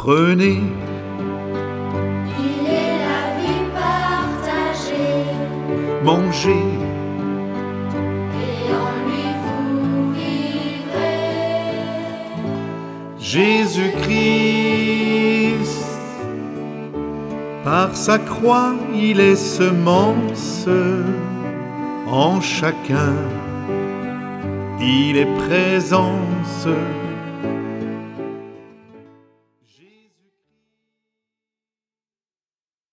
Prenez, Il est la vie partagée, mangez, et en lui vous vivrez. Jésus-Christ, par sa croix, il est semence en chacun. Il est présence